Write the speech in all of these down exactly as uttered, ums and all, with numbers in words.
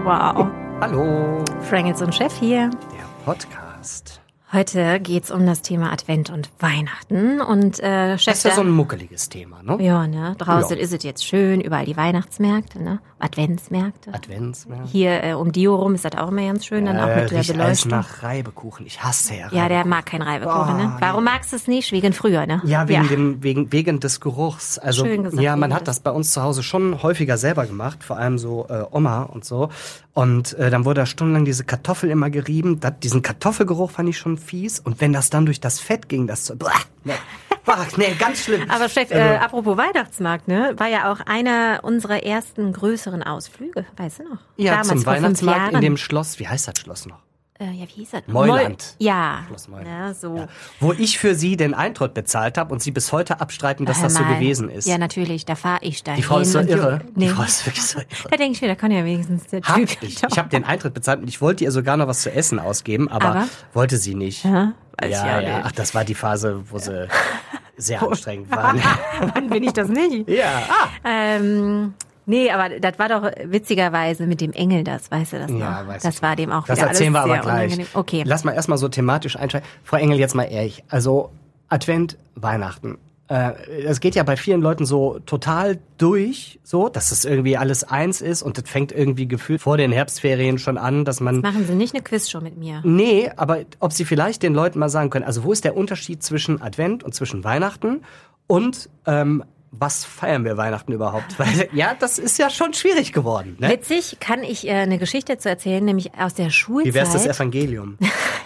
Wow. Hallo. Frangels und Chef hier. Der Podcast. Heute geht's um das Thema Advent und Weihnachten. Und äh, Chef, das ist ja so ein muckeliges Thema, ne? Ja, ne? Draußen Ja. ist es jetzt schön, überall die Weihnachtsmärkte, ne? Adventsmärkte. Adventsmärkte. Hier äh, um Dio rum ist das auch immer ganz schön, dann auch mit der riecht alles Beleuchtung. nach Reibekuchen. Ich hasse ja Reibekuchen. Ja, der mag keinen Reibekuchen, Oh, ne? Warum nee. magst du es nicht? Wegen früher, ne? Ja, wegen, Dem, wegen, wegen des Geruchs. Also, Schön gesagt, ja, man wegen hat des- das bei uns zu Hause schon häufiger selber gemacht, vor allem so äh, Oma und so. Und äh, dann wurde da stundenlang diese Kartoffel immer gerieben. Das, diesen Kartoffelgeruch fand ich schon fies. Und wenn das dann durch das Fett ging, das so, nee, Boah, nee, ganz schlimm. Aber Chef, äh, Also- apropos Weihnachtsmarkt, ne? War ja auch einer unserer ersten größeren Ausflüge, weißt du noch? Ja, Damals, zum vor fünf Weihnachtsmarkt in Jahren. dem Schloss, wie heißt das Schloss noch? Äh, ja, wie hieß das? Meuland. Moll- Ja. Schloss Meuland. Ja, so. Ja. Wo ich für sie den Eintritt bezahlt habe und sie bis heute abstreiten, dass Hör das so mal. gewesen ist. Ja, natürlich, da fahre ich dahin. Die Frau ist so und irre. du- Nee. Die Frau ist wirklich so irre. Da denke ich mir, da kann ja wenigstens der Hab Typ. ich. Ich habe den Eintritt bezahlt und ich wollte ihr sogar noch was zu essen ausgeben, aber, Aber? wollte sie nicht. Ja, weiß ja, ja ja. nicht. Ach, das war die Phase, wo sie sehr anstrengend waren. Wann bin ich das nicht? ja. Ah. Ähm, nee, aber das war doch witzigerweise mit dem Engel das, weißt du das noch? Ja, weiß das ich war noch. dem auch Das wieder erzählen wir alles aber sehr gleich. unangenehm. Okay. Lass mal erstmal so thematisch einsteigen. Frau Engel, jetzt mal ehrlich. Also Advent, Weihnachten. Äh, Es geht ja bei vielen Leuten so total durch, so, dass das irgendwie alles eins ist und das fängt irgendwie gefühlt vor den Herbstferien schon an, dass man... Machen Sie nicht eine Quizshow mit mir. Nee, aber ob Sie vielleicht den Leuten mal sagen können, also wo ist der Unterschied zwischen Advent und zwischen Weihnachten und ähm, was feiern wir Weihnachten überhaupt? Weil ja, das ist ja schon schwierig geworden. Ne? Witzig kann ich äh, eine Geschichte zu erzählen, nämlich aus der Schulzeit. Wie wär's das Evangelium?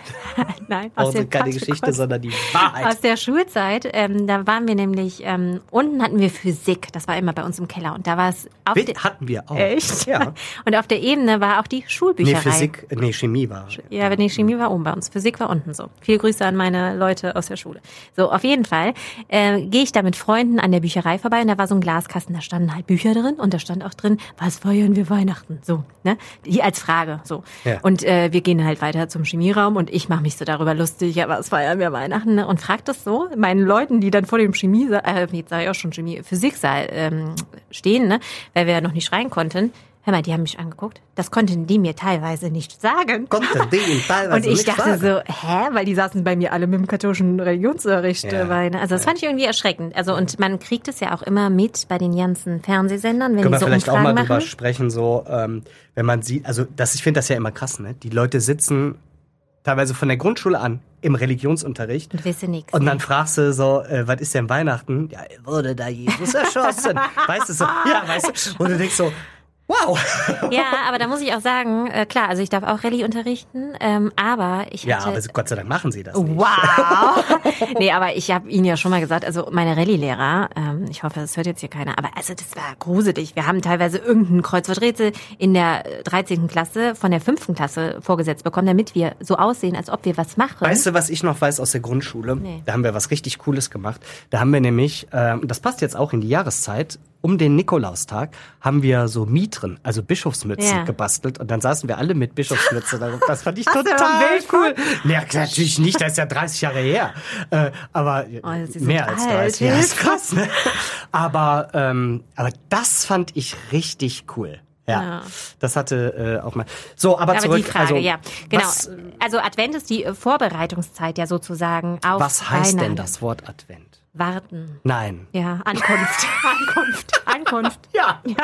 Nein, aus Auch der keine Warte Geschichte, kurz. sondern die Wahrheit. Aus der Schulzeit, ähm, da waren wir nämlich, ähm, unten hatten wir Physik, das war immer bei uns im Keller und da war es auf Wit- der... hatten wir auch. Echt? Ja. Und auf der Ebene war auch die Nee, Schulbücherei. Physik, nee, Chemie war. Ja, aber nee, Chemie war oben bei uns. Physik war unten so. Viele Grüße an meine Leute aus der Schule. So, auf jeden Fall äh, gehe ich da mit Freunden an der Bücherei vorbei und da war so ein Glaskasten, da standen halt Bücher drin und da stand auch drin, was feiern wir Weihnachten? So, ne? Hier als Frage, so. Ja. Und äh, wir gehen halt weiter zum Chemieraum und ich mache mich so darüber lustig, ja, was feiern wir Weihnachten? Ne? Und frag das so meinen Leuten, die dann vor dem Chemie, äh, jetzt sage ich auch schon Chemie, Physiksaal ähm, stehen, ne? Weil wir ja noch nicht rein konnten. Hör mal, die haben mich angeguckt. Das konnten die mir teilweise nicht sagen. Konnte die ihm teilweise Und ich nicht dachte sagen. so, hä? Weil die saßen bei mir alle mit dem katholischen Religionsunterricht Ja. dabei. Ne? Also das fand ich irgendwie erschreckend. Also und man kriegt es ja auch immer mit bei den ganzen Fernsehsendern, wenn Können die wir so vielleicht auch Umfragen mal drüber machen. sprechen, so, ähm, wenn man sieht, also das, ich finde das ja immer krass, ne? Die Leute sitzen teilweise von der Grundschule an im Religionsunterricht. Und wissen nichts. Und dann fragst du so, äh, was ist denn Weihnachten? Ja, wurde da Jesus erschossen? Weißt du so? Ja, weißt du? Und du denkst so, wow. Ja, aber da muss ich auch sagen, äh, klar, also ich darf auch Rallye unterrichten, ähm, aber ich Ja, hatte... aber Gott sei Dank machen sie das nicht. Wow! Nee, aber ich habe Ihnen ja schon mal gesagt, also meine Rallye-Lehrer, ähm, ich hoffe, das hört jetzt hier keiner, aber also das war gruselig. Wir haben teilweise irgendein Kreuzworträtsel in der dreizehnten Klasse von der fünften Klasse vorgesetzt bekommen, damit wir so aussehen, als ob wir was machen. Weißt du, was ich noch weiß aus der Grundschule? Nee. Da haben wir was richtig Cooles gemacht. Da haben wir nämlich, ähm, das passt jetzt auch in die Jahreszeit, um den Nikolaustag haben wir so Mitren, also Bischofsmützen Ja. gebastelt und dann saßen wir alle mit Bischofsmütze da. Das fand ich Hast du total noch ein Bild cool. Ja, klar, natürlich nicht, das ist ja dreißig Jahre her. Äh, aber Oh, Sie sind mehr als alt. dreißig Jahre. Das ist krass, ne? Aber, ähm, aber das fand ich richtig cool. Ja, Ja. das hatte äh, auch mal. So, aber, aber zurück. die Frage, also, ja, genau. Was, Also Advent ist die äh, Vorbereitungszeit ja sozusagen auf was heißt denn Weihnachten. das Wort Advent? Warten. Nein. Ja, Ankunft. Ankunft. Ankunft. Ja. Ja.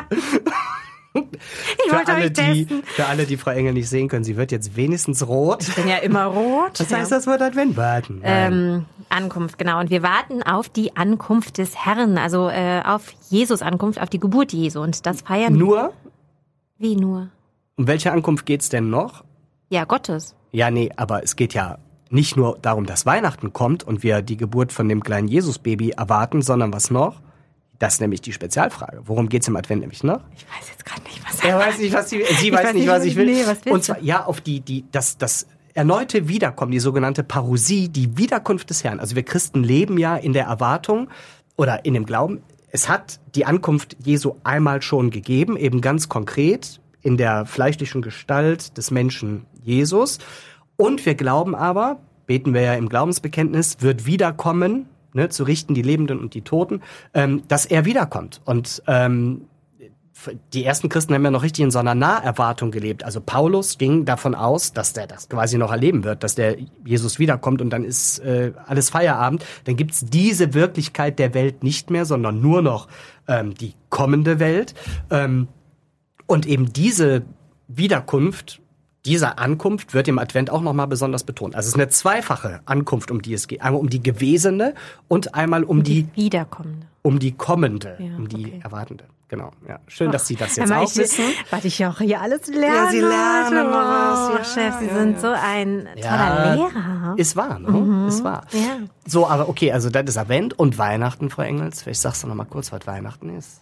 Ich Für wollte alle, euch die, testen. für alle, die Frau Engel nicht sehen können, sie wird jetzt wenigstens rot. Ich bin ja immer rot. Was ja. heißt das Wort Advent? Warten. Nein. Ähm, Ankunft, genau. Und wir warten auf die Ankunft des Herrn, also äh, auf Jesus Ankunft, auf die Geburt Jesu. Und das feiern Nur, Wie nur? um welche Ankunft geht's denn noch? Ja, Gottes. Ja, nee, aber es geht ja nicht nur darum, dass Weihnachten kommt und wir die Geburt von dem kleinen Jesus-Baby erwarten, sondern was noch? Das ist nämlich die Spezialfrage. Worum geht's im Advent nämlich noch? Ich weiß jetzt gerade nicht, was Er weiß nicht, was sie, sie Ich weiß weiß nicht, nicht, was was- ich will. nee, was willst und zwar, ja, auf die, die, das, das erneute Wiederkommen, die sogenannte Parousie, die Wiederkunft des Herrn. Also wir Christen leben ja in der Erwartung oder in dem Glauben, es hat die Ankunft Jesu einmal schon gegeben, eben ganz konkret in der fleischlichen Gestalt des Menschen Jesus. Und wir glauben aber, beten wir ja im Glaubensbekenntnis, wird wiederkommen, ne, zu richten die Lebenden und die Toten, ähm, dass er wiederkommt. Und ähm, die ersten Christen haben ja noch richtig in so einer Naherwartung gelebt. Also Paulus ging davon aus, dass der das quasi noch erleben wird, dass der Jesus wiederkommt und dann ist äh, alles Feierabend. Dann gibt's diese Wirklichkeit der Welt nicht mehr, sondern nur noch ähm, die kommende Welt. Ähm, und eben diese Wiederkunft, diese Ankunft wird im Advent auch nochmal besonders betont. Also es ist eine zweifache Ankunft, um die es geht. Einmal um die gewesene und einmal um die, die wiederkommende. Um die kommende, ja, um die okay. erwartende. Genau, ja. Schön, dass Sie das jetzt aber auch ich, wissen. Was ich auch hier alles lerne. Ja, Sie lernen noch was. Oh, Ja, Chef, Sie ja, sind ja. so ein toller Ja, Lehrer. Ist wahr, ne? Mhm. Ist wahr. Ja. So, aber okay, also das ist Advent und Weihnachten, Frau Engels. Vielleicht sagst du noch mal kurz, was Weihnachten ist.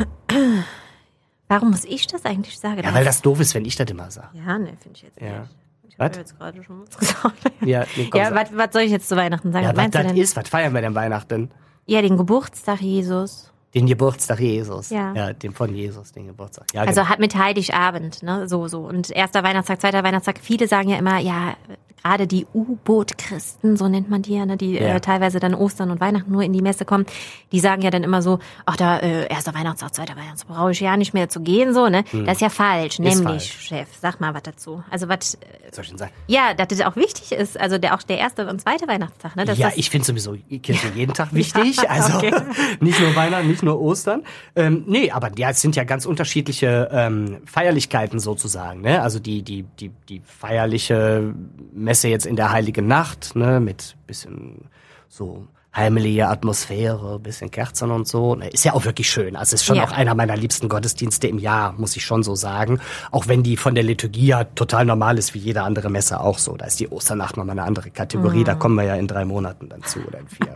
Warum muss ich das eigentlich sagen? Ja, weil das doof ist, wenn ich das immer sage. Ja, ne, finde ich jetzt Ja. nicht. Ich Was? habe jetzt gerade schon was gesagt. Ja, nee, komm, Ja, sag. was, was soll ich jetzt zu Weihnachten sagen? Ja, was was meinst du das denn? ist, was feiern wir denn Weihnachten? Ja, den Geburtstag Jesus. Den Geburtstag Jesus. Ja. Ja, den von Jesus, den Geburtstag. Ja, Also genau. hat mit Heiligabend, ne, so, so. Und erster Weihnachtstag, zweiter Weihnachtstag. Viele sagen ja immer, ja, gerade die U-Boot-Christen, so nennt man die ja, ne, die Ja. äh, teilweise dann Ostern und Weihnachten nur in die Messe kommen, die sagen ja dann immer so, ach da, äh, erster Weihnachtstag, zweiter Weihnachtstag, brauche ich ja nicht mehr zu gehen, so, ne. Das ist ja falsch, nämlich, falsch. Chef, sag mal was dazu. Also was, äh, Was soll ich denn sagen? ja, dass das auch wichtig ist, also der, auch der erste und zweite Weihnachtstag, ne. Dass Ja, das, ich finde sowieso Kirche jeden Tag wichtig. Ja, Also okay. nicht nur Weihnachten, nicht nur Ostern. Ähm, nee, aber ja, es sind ja ganz unterschiedliche ähm, Feierlichkeiten sozusagen. Ne? Also die, die, die, die feierliche Messe jetzt in der Heiligen Nacht, ne, mit bisschen so heimliche Atmosphäre, bisschen Kerzen und so. Ne, ist ja auch wirklich schön. Also ist schon Ja. auch einer meiner liebsten Gottesdienste im Jahr, muss ich schon so sagen. Auch wenn die von der Liturgie ja total normal ist, wie jede andere Messe auch so. Da ist die Osternacht nochmal eine andere Kategorie. Mhm. Da kommen wir ja in drei Monaten dann zu oder in vier.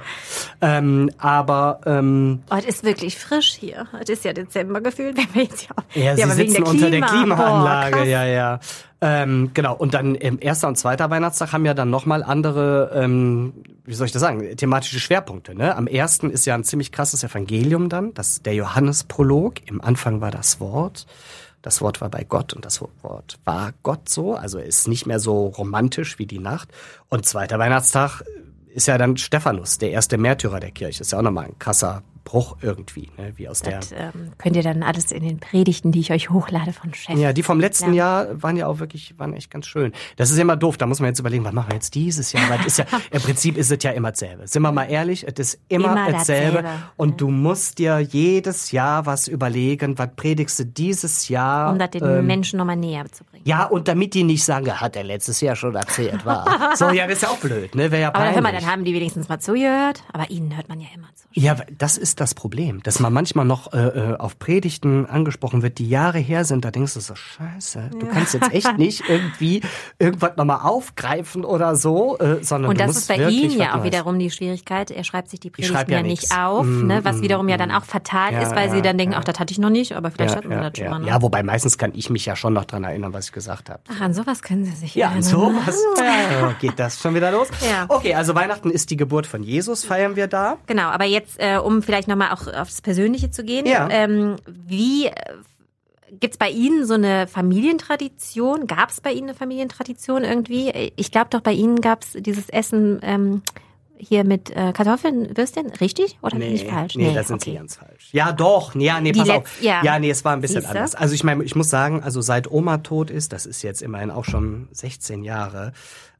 ähm, aber ähm, oh, es ist wirklich frisch hier. Es ist ja Dezember gefühlt, wenn wir jetzt ja, ja, sie aber wegen sitzen der unter der Klima. Klimaanlage. Boah, krass. ja, ja. Ähm, genau, und dann im erster und zweiter Weihnachtstag haben ja dann nochmal andere, ähm, wie soll ich das sagen, thematische Schwerpunkte. Ne? Am ersten ist ja ein ziemlich krasses Evangelium dann, das der Johannesprolog. Im Anfang war das Wort. Das Wort war bei Gott und das Wort war Gott so. Also ist nicht mehr so romantisch wie die Nacht. Und zweiter Weihnachtstag ist ja dann Stephanus, der erste Märtyrer der Kirche. Ist ja auch nochmal ein krasser Bruch irgendwie, ne? Wie aus der... Das ähm, könnt ihr dann alles in den Predigten, die ich euch hochlade von Chef. Ja, die vom letzten Ja. Jahr waren ja auch wirklich, waren echt ganz schön. Das ist immer doof, da muss man jetzt überlegen, was machen wir jetzt dieses Jahr? Weil es ist ja, im Prinzip ist es ja immer dasselbe. Sind wir mal ehrlich, es ist immer, Immer dasselbe. dasselbe. Und du musst dir jedes Jahr was überlegen, was predigst du dieses Jahr? Um das den ähm, Menschen nochmal näher zu bringen. Ja, und damit die nicht sagen, hat er letztes Jahr schon erzählt, war. So, ja, das ist ja auch blöd, ne? Wäre ja Aber peinlich. hör mal, dann haben die wenigstens mal zugehört. Aber ihnen hört man ja immer zu. Ja, das ist das Problem, dass man manchmal noch äh, auf Predigten angesprochen wird, die Jahre her sind. Da denkst du so, scheiße, du kannst jetzt echt nicht irgendwie irgendwas nochmal aufgreifen oder so, äh, sondern Und du das musst ist bei wirklich ihm ja was auch Neues. wiederum die Schwierigkeit. Er schreibt sich die Ich schreib Predigten ja ja nix. nicht auf, Mm, ne, was mm, wiederum ja mm. dann auch fatal Ja, ist, weil ja, sie dann denken, ja. ach, das hatte ich noch nicht, aber vielleicht Ja, hatten sie ja, das schon ja. mal. Ne? ja, wobei meistens kann ich mich ja schon noch dran erinnern, was ich gesagt habe. Ach, an sowas können sie sich Ja, an erinnern. sowas ja, geht das schon wieder los. Ja. Okay, also Weihnachten ist die Geburt von Jesus, feiern wir da. Genau, aber jetzt, äh, um vielleicht nochmal auch aufs Persönliche zu gehen. Ja. Ähm, wie äh, gibt's bei Ihnen so eine Familientradition? Gab es bei Ihnen eine Familientradition irgendwie? Ich glaube doch, bei Ihnen gab's dieses Essen ähm, hier mit äh, Kartoffeln, Würstchen, richtig? Oder bin ich falsch? Nee, da sind okay. Sie ganz falsch. Ja, doch. Ja, nee, Die pass Letz- auf. ja. Ja, nee, es war ein bisschen Siehste? anders. Also ich meine, ich muss sagen, also seit Oma tot ist, das ist jetzt immerhin auch schon sechzehn Jahre,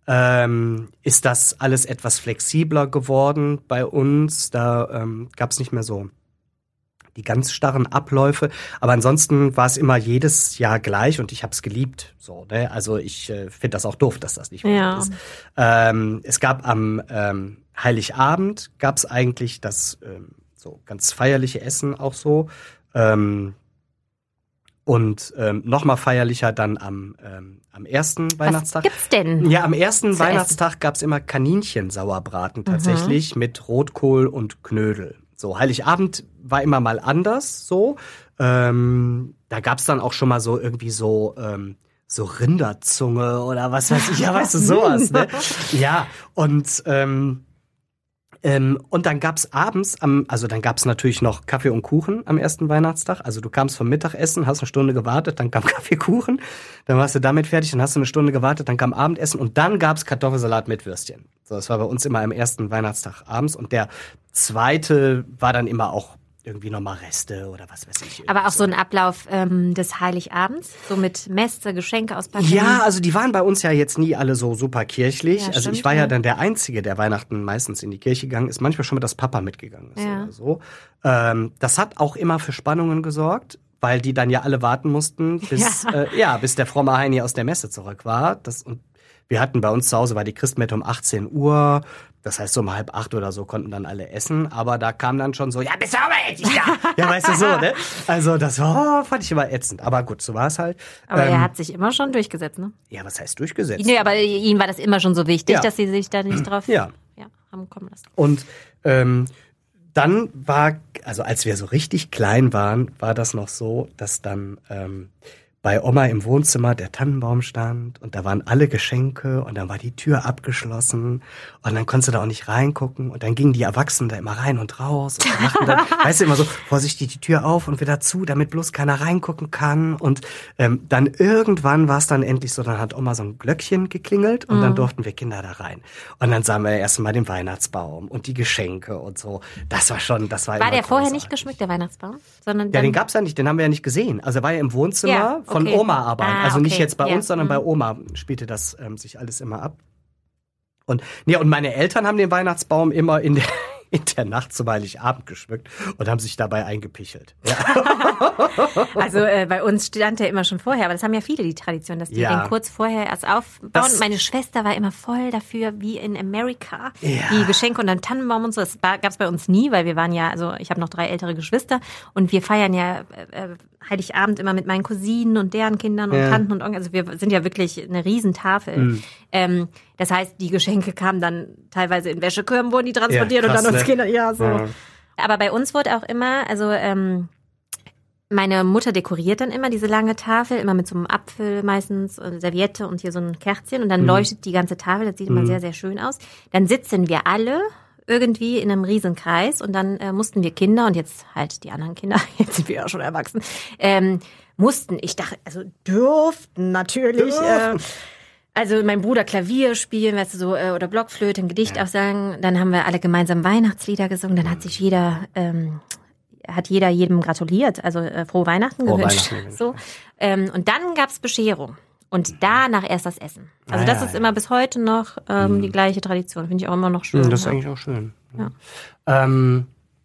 ähm, ist das alles etwas flexibler geworden bei uns. Da ähm, gab es nicht mehr so die ganz starren Abläufe, aber ansonsten war es immer jedes Jahr gleich und ich habe es geliebt. So, ne? Also ich äh, finde das auch doof, dass das nicht mehr Ja. ist. Ähm, es gab am ähm, Heiligabend gab es eigentlich das ähm, so ganz feierliche Essen auch so ähm, und ähm, noch mal feierlicher dann am ähm, am ersten Weihnachtstag. Was gibt's denn? Ja, am ersten zu Weihnachtstag gab's immer Kaninchensauerbraten tatsächlich mit Rotkohl und Knödel. So, Heiligabend war immer mal anders so. Ähm, da gab's dann auch schon mal so irgendwie so ähm, so Rinderzunge oder was weiß ich, ja, weißt du, sowas, ne? Ja, und ähm, ähm, und dann gab's abends, am, also dann gab's natürlich noch Kaffee und Kuchen am ersten Weihnachtstag. Also du kamst vom Mittagessen, hast eine Stunde gewartet, dann kam Kaffee, Kuchen, dann warst du damit fertig, dann hast du eine Stunde gewartet, dann kam Abendessen und dann gab's Kartoffelsalat mit Würstchen. So, das war bei uns immer am ersten Weihnachtstag abends und der zweite war dann immer auch irgendwie nochmal Reste oder was weiß ich. Aber auch so ein Ablauf ähm, des Heiligabends, so mit Messe, Geschenke auspacken. Ja, also die waren bei uns ja jetzt nie alle so super kirchlich. Ja, also stimmt, ich war ja ja. dann der Einzige, der Weihnachten meistens in die Kirche gegangen ist. Manchmal schon mit das Papa mitgegangen ist Ja. oder so. Ähm, das hat auch immer für Spannungen gesorgt, weil die dann ja alle warten mussten, bis Ja. Äh, ja, bis der fromme Heini aus der Messe zurück war. Das, und wir hatten bei uns zu Hause, war die Christmette um achtzehn Uhr. Das heißt, so um halb acht oder so konnten dann alle essen. Aber da kam dann schon so, ja, bist du aber endlich da? Ja, weißt du so, ne? Also das oh, fand ich immer ätzend. Aber gut, so war es halt. Aber ähm, er hat sich immer schon durchgesetzt, ne? Ja, was heißt durchgesetzt? Nee, aber ihm war das immer schon so wichtig, Ja. dass sie sich da nicht drauf Ja. Ja, haben kommen lassen. Und ähm, dann war, also als wir so richtig klein waren, war das noch so, dass dann ähm, bei Oma im Wohnzimmer der Tannenbaum stand und da waren alle Geschenke und dann war die Tür abgeschlossen und dann konntest du da auch nicht reingucken und dann gingen die Erwachsenen da immer rein und raus und machten dann, weißt du, immer so vorsichtig die Tür auf und wieder zu, damit bloß keiner reingucken kann und ähm, dann irgendwann war es dann endlich so, dann hat Oma so ein Glöckchen geklingelt und Mhm. dann durften wir Kinder da rein und dann sahen wir erst mal den Weihnachtsbaum und die Geschenke und so. Das war schon, das war War immer der vorher großartig. nicht geschmückt, der Weihnachtsbaum? Sondern Ja, dann, den gab's ja nicht, den haben wir ja nicht gesehen. Also er war ja im Wohnzimmer Ja, von okay. Oma aber. Ah, also nicht okay, jetzt bei ja. uns, sondern Mhm. bei Oma spielte das ähm, sich alles immer ab. Und nee, und meine Eltern haben den Weihnachtsbaum immer in der, in der Nacht zum Heiligabend geschmückt und haben sich dabei eingepichelt. Ja. Also äh, bei uns stand der immer schon vorher, aber das haben ja viele die Tradition, dass die Ja. den kurz vorher erst aufbauen. Das- Meine Schwester war immer voll dafür, wie in Amerika, Ja. die Geschenke unter dem Tannenbaum und so. Das gab es bei uns nie, weil wir waren ja, also ich habe noch drei ältere Geschwister und wir feiern ja äh, Heiligabend immer mit meinen Cousinen und deren Kindern und Ja. Tanten und Onkel. Also wir sind ja wirklich eine Riesentafel. Mhm. Ähm, das heißt, die Geschenke kamen dann teilweise in Wäschekörben, wurden die transportiert Ja, und krass, dann uns ne? Kinder, ja so. Ja. Aber bei uns wurde auch immer, also ähm, meine Mutter dekoriert dann immer diese lange Tafel, immer mit so einem Apfel meistens, und Serviette und hier so ein Kerzchen und dann Mhm. leuchtet die ganze Tafel, das sieht immer Mhm. sehr, sehr schön aus. Dann sitzen wir alle irgendwie in einem Riesenkreis und dann äh, mussten wir Kinder und jetzt halt die anderen Kinder, jetzt sind wir ja schon erwachsen, ähm, mussten, ich dachte, also durften natürlich, äh, also mein Bruder Klavier spielen, weißt du, so, äh, oder Blockflöte, ein Gedicht Ja. auch sagen, dann haben wir alle gemeinsam Weihnachtslieder gesungen, dann hat sich jeder, ähm, hat jeder jedem gratuliert, also äh, frohe Weihnachten Frohe gewünscht. Weihnachten gewünscht, So. Ähm, und dann gab's Bescherung. Und danach erst das Essen. Also Ah, das ja, ist ja. immer bis heute noch ähm, Mhm. die gleiche Tradition. Finde ich auch immer noch schön. Mhm, das ist ja. eigentlich auch schön. Ja. Ähm,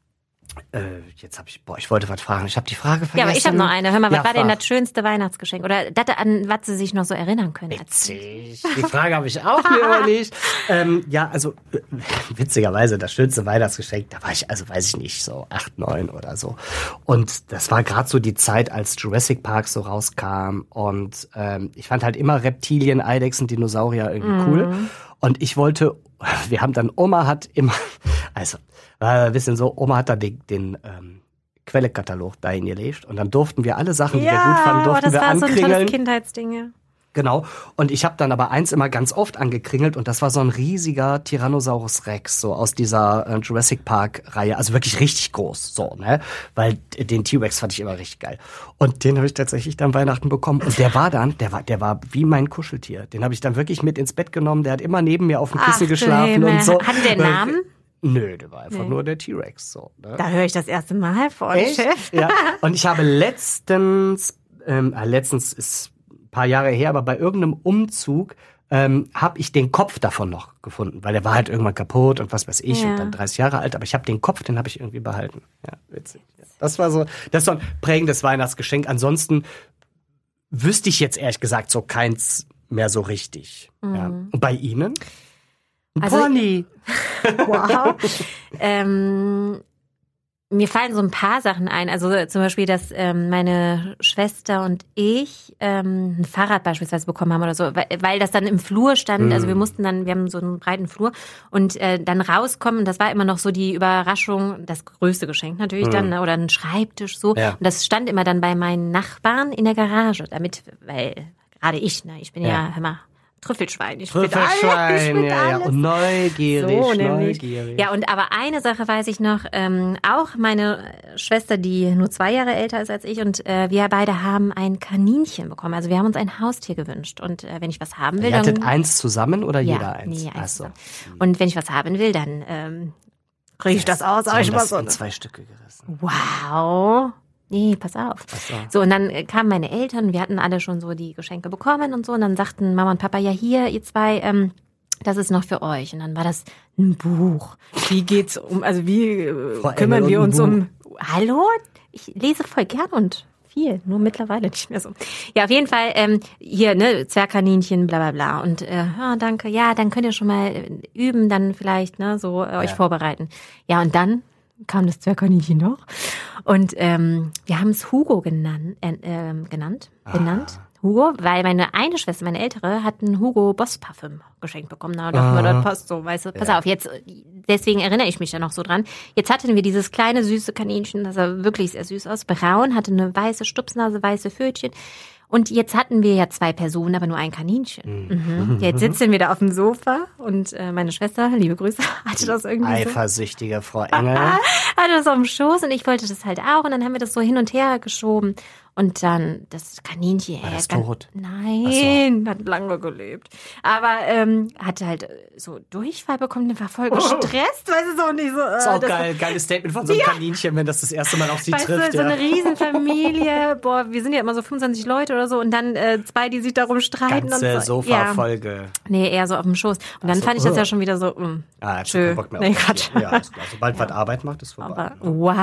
äh, jetzt habe ich, boah, ich wollte was fragen. Ich habe die Frage vergessen. Ja, aber ich habe noch eine. Hör mal, was Ja, war denn frag. das schönste Weihnachtsgeschenk? Oder das, an was Sie sich noch so erinnern können? Witzig. Die Frage habe ich auch mir überlegt. Ähm, ja, also äh, witzigerweise das schönste Weihnachtsgeschenk, da war ich, also weiß ich nicht, so acht, neun oder so. Und das war gerade so die Zeit, als Jurassic Park so rauskam. Und ähm, ich fand halt immer Reptilien, Eidechsen, Dinosaurier irgendwie Mhm. cool. Und ich wollte, wir haben dann, Oma hat immer, also war ein bisschen so, Oma hat da den, den ähm, Quellekatalog dahin gelegt und dann durften wir alle Sachen, die wir gut fanden, oh, durften das wir war so ein ankringeln. tolles Kindheitsding. Ja. Genau. Und ich habe dann aber eins immer ganz oft angekringelt und das war so ein riesiger Tyrannosaurus Rex, so aus dieser äh, Jurassic Park Reihe, also wirklich richtig groß, so, ne? Weil den T-Rex fand ich immer richtig geil. Und den habe ich tatsächlich dann Weihnachten bekommen und der war dann, der war der war wie mein Kuscheltier. Den habe ich dann wirklich mit ins Bett genommen, der hat immer neben mir auf dem Ach, Kissen du geschlafen Himmel. und so. Hatte der einen Namen? Nö, der war einfach Nee. nur der T-Rex, so, ne? Da höre ich das erste Mal von, Echt? Chef. Ja. Und ich habe letztens, ähm, äh, letztens ist ein paar Jahre her, aber bei irgendeinem Umzug ähm, habe ich den Kopf davon noch gefunden, weil der war halt irgendwann kaputt und was weiß ich Ja. und dann dreißig Jahre alt, aber ich habe den Kopf, den habe ich irgendwie behalten. Ja, witzig. Ja. Das war so, das ist so ein prägendes Weihnachtsgeschenk. Ansonsten wüsste ich jetzt ehrlich gesagt so keins mehr so richtig. Ja. Und bei Ihnen? Ein Also- Pony. Wow. ähm, mir fallen so ein paar Sachen ein. Also zum Beispiel, dass ähm, meine Schwester und ich ähm, ein Fahrrad beispielsweise bekommen haben oder so, weil, weil das dann im Flur stand. Mhm. Also wir mussten dann, wir haben so einen breiten Flur und äh, dann rauskommen. Das war immer noch so die Überraschung, das größte Geschenk natürlich Mhm. dann, ne, oder ein Schreibtisch so. Ja. Und das stand immer dann bei meinen Nachbarn in der Garage, damit, weil gerade ich, ne, ich bin ja, Ja. hör mal, Trüffelschwein. Ich finde Trüffelschwein, alles, ich finde ja, ja. alles. Und neugierig, So, nämlich. neugierig. Ja, und aber eine Sache weiß ich noch, ähm, auch meine Schwester, die nur zwei Jahre älter ist als ich, und äh, wir beide haben ein Kaninchen bekommen. Also wir haben uns ein Haustier gewünscht. Und äh, wenn ich was haben will, Ihr hattet dann... eins zusammen oder ja, jeder eins? Nee, Ach eins so. zusammen. Und wenn ich was haben will, dann ähm, Riecht das aus? Sag ich mal das so. in zwei Stücke gerissen. Wow. Nee, pass auf. So. So, und dann kamen meine Eltern, wir hatten alle schon so die Geschenke bekommen und so. Und dann sagten Mama und Papa, ja hier, ihr zwei, ähm, das ist noch für euch. Und dann war das ein Buch. Wie geht's um, also wie äh, kümmern Engel wir und uns Buch. um, hallo? Ich lese voll gern und viel, nur mittlerweile nicht mehr so. Ja, auf jeden Fall, ähm, hier, ne, Zwergkaninchen, bla bla bla. Und äh, ja, danke, ja, dann könnt ihr schon mal üben, dann vielleicht, ne, so äh, euch Ja. vorbereiten. Ja, und dann kam das Zwergkaninchen noch. Und ähm, wir haben es Hugo genannt, äh, ähm, genannt, benannt. Hugo, weil meine eine Schwester, meine ältere, hat ein Hugo Boss Parfüm geschenkt bekommen. Na, dachten wir, das passt so, weißt du. Pass Ja. auf, jetzt, deswegen erinnere ich mich da noch so dran. Jetzt hatten wir dieses kleine, süße Kaninchen, das sah wirklich sehr süß aus, braun, hatte eine weiße Stupsnase, weiße Pfötchen. Und jetzt hatten wir ja zwei Personen, aber nur ein Kaninchen. Mhm. Jetzt sitzen wir da auf dem Sofa und äh, meine Schwester, liebe Grüße, hatte das irgendwie so. Eifersüchtige Frau Engel. Hatte das auf dem Schoß und ich wollte das halt auch und dann haben wir das so hin und her geschoben und dann das Kaninchen. War das äh, ganz- tot? Nein, hat lange gelebt. Aber ähm, hatte halt äh, so Durchfall bekommen, der war voll gestresst, weißt du, so nicht so. Äh, Ist auch das- geil, geiles Statement von so einem Kaninchen, wenn das das erste Mal auf sie Weißt trifft. du, so ja. eine Riesenfamilie, boah, wir sind ja immer so fünfundzwanzig Leute oder so und dann äh, zwei, die sich darum streiten Ganze und so. Sofa-Folge. Nee, eher so auf dem Schoß. Und dann so, fand ich das uh. ja schon wieder so, mh, Ah, jetzt tschö. keinen Bock mehr Nee, auf Quatsch. das. Ja, ist klar. Sobald was Arbeit macht, ist vorbei. Aber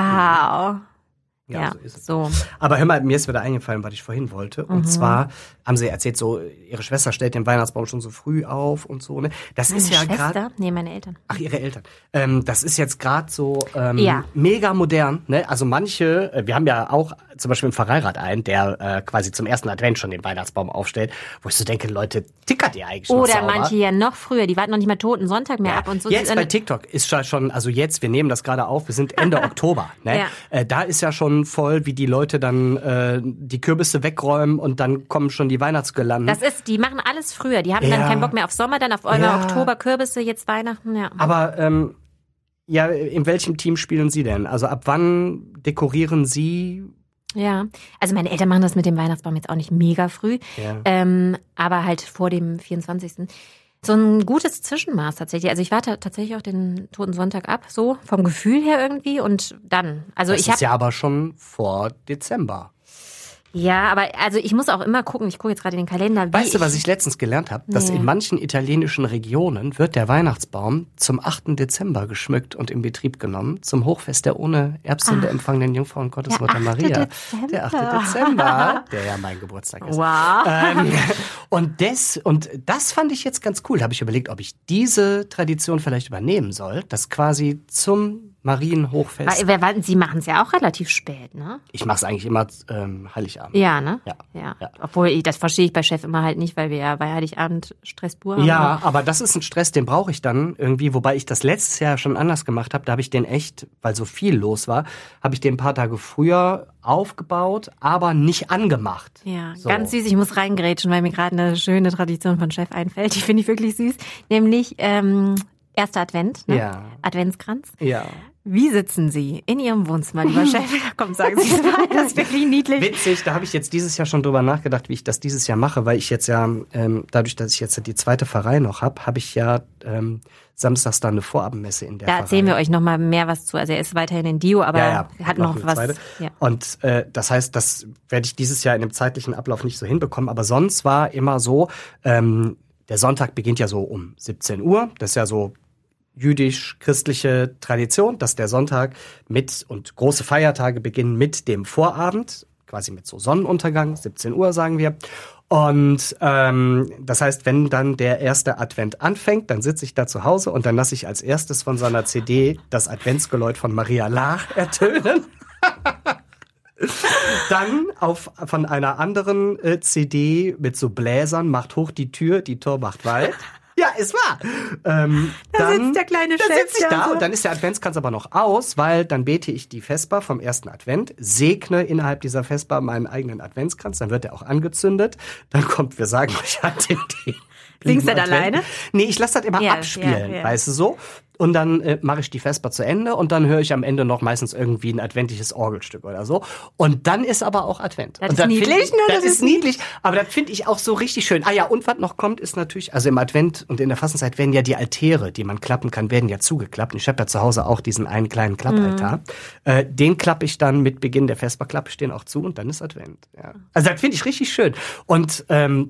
wow. Ja, Ja, so ist es. so. Aber hör mal, mir ist wieder eingefallen, was ich vorhin wollte. Und Mhm. zwar haben sie erzählt, so ihre Schwester stellt den Weihnachtsbaum schon so früh auf und so. Ne? Das Meine ist ja Schwester? gerade. Nee, meine Eltern. Ach, ihre Eltern. Ähm, das ist jetzt gerade so ähm, Ja. mega modern. Ne? Also manche, äh, wir haben ja auch zum Beispiel im Verheiratet einen, der äh, quasi zum ersten Advent schon den Weihnachtsbaum aufstellt, wo ich so denke, Leute, tickert ihr eigentlich noch Oder sauber? manche ja noch früher, die warten noch nicht mal Toten Sonntag mehr ab und so. Jetzt Äh, bei TikTok ist ja schon, also jetzt, wir nehmen das gerade auf, wir sind Ende Oktober. Ne? Ja. Äh, da ist ja schon voll, wie die Leute dann äh, die Kürbisse wegräumen und dann kommen schon die Weihnachtsgirlanden. Das ist, die machen alles früher. Die haben Ja. dann keinen Bock mehr auf Sommer, dann auf Ja. Oktober, Kürbisse, jetzt Weihnachten, ja. Aber ähm, ja, in welchem Team spielen Sie denn? Also ab wann dekorieren Sie? Ja, also meine Eltern machen das mit dem Weihnachtsbaum jetzt auch nicht mega früh, Ja. ähm, aber halt vor dem vierundzwanzigsten So ein gutes Zwischenmaß tatsächlich. Also ich warte tatsächlich auch den Toten Sonntag ab, so vom Gefühl her irgendwie und dann. Also Das ich habe ist ja aber schon vor Dezember. ja, aber also ich muss auch immer gucken. Ich gucke jetzt gerade in den Kalender. Wie Weißt du, was ich letztens gelernt habe? Dass Nee. in manchen italienischen Regionen wird der Weihnachtsbaum zum achten Dezember geschmückt und in Betrieb genommen, zum Hochfest der ohne Erbsünde empfangenen Jungfrau und Gottesmutter Der achte Maria. Dezember. Der achte Dezember, der ja mein Geburtstag ist. Wow. Ähm, und, des, und das fand ich jetzt ganz cool. Da habe ich überlegt, ob ich diese Tradition vielleicht übernehmen soll, dass quasi zum Marienhochfest. Weil, weil, Sie machen es ja auch relativ spät, ne? Ich mache es eigentlich immer ähm, Heiligabend. Ja, ne? Ja. ja. Ja. Obwohl, ich, das verstehe ich bei Chef immer halt nicht, weil wir ja bei Heiligabend Stress pur haben. Ja, aber das ist ein Stress, den brauche ich dann irgendwie, wobei ich das letztes Jahr schon anders gemacht habe. Da habe ich den echt, weil so viel los war, habe ich den ein paar Tage früher aufgebaut, aber nicht angemacht. Ja, So. ganz süß. Ich muss reingrätschen, weil mir gerade eine schöne Tradition von Chef einfällt. Die finde ich wirklich süß. Nämlich ähm, erster Advent, ne? Ja. Adventskranz. Ja. Wie sitzen Sie in Ihrem Wohnzimmer, lieber Chef? Komm, sagen Sie es mal. Das ist wirklich niedlich. Witzig, da habe ich jetzt dieses Jahr schon drüber nachgedacht, wie ich das dieses Jahr mache, weil ich jetzt ja, ähm, dadurch, dass ich jetzt die zweite Pfarrei noch habe, habe ich ja ähm, samstags dann eine Vorabendmesse in der Da Pfarrei. erzählen wir euch noch mal mehr was zu. Also er ist weiterhin in Dio, aber Ja, ja, hat noch eine was. zweite. Ja. Und äh, das heißt, das werde ich dieses Jahr in dem zeitlichen Ablauf nicht so hinbekommen. Aber sonst war immer so, ähm, der Sonntag beginnt ja so um siebzehn Uhr. Das ist ja so jüdisch-christliche Tradition, dass der Sonntag mit und große Feiertage beginnen mit dem Vorabend, quasi mit so Sonnenuntergang, siebzehn Uhr sagen wir. Und ähm, das heißt, wenn dann der erste Advent anfängt, dann sitze ich da zu Hause und dann lasse ich als erstes von so einer C D das Adventsgeläut von Maria Laach ertönen. Dann auf von einer anderen äh, C D mit so Bläsern, macht hoch die Tür, die Tor macht weit. Ja, es war. Ähm, Da dann, sitzt der kleine da Chef sitze ich ja da so. und dann ist der Adventskranz aber noch aus, weil dann bete ich die Vesper vom ersten Advent, segne innerhalb dieser Vesper meinen eigenen Adventskranz, dann wird er auch angezündet. Dann kommt, wir sagen euch halt den, den Singst du das Advent. alleine? Nee, ich lasse das immer Ja, abspielen, ja, ja. weißt du so. Und dann äh, mache ich die Vesper zu Ende und dann höre ich am Ende noch meistens irgendwie ein adventliches Orgelstück oder so. Und dann ist aber auch Advent. Das und ist niedlich, ich, ne? Das, Das ist ist niedlich, aber das finde ich auch so richtig schön. Ah ja, und was noch kommt, ist natürlich, also im Advent und in der Fastenzeit werden ja die Altäre, die man klappen kann, werden ja zugeklappt. Und ich habe ja zu Hause auch diesen einen kleinen Klappaltar. Mhm. Äh, den klappe ich dann mit Beginn der Vesper, klappe ich den auch zu und dann ist Advent. Ja. Also das finde ich richtig schön. Und ähm,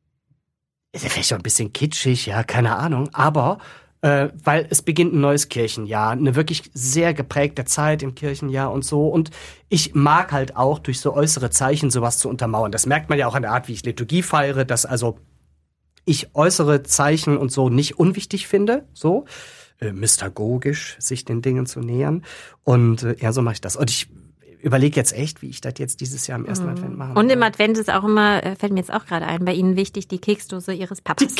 ist ja vielleicht auch ein bisschen kitschig, ja, keine Ahnung, aber Äh, weil es beginnt ein neues Kirchenjahr, eine wirklich sehr geprägte Zeit im Kirchenjahr und so. Und ich mag halt auch durch so äußere Zeichen sowas zu untermauern. Das merkt man ja auch an der Art, wie ich Liturgie feiere, dass also ich äußere Zeichen und so nicht unwichtig finde, so äh, mystagogisch sich den Dingen zu nähern. Und äh, ja, so mache ich das. Und ich überlege jetzt echt, wie ich das jetzt dieses Jahr im ersten mhm. Advent mache. Und im Advent ist auch immer, fällt mir jetzt auch gerade ein, bei Ihnen wichtig, die Keksdose Ihres Papas.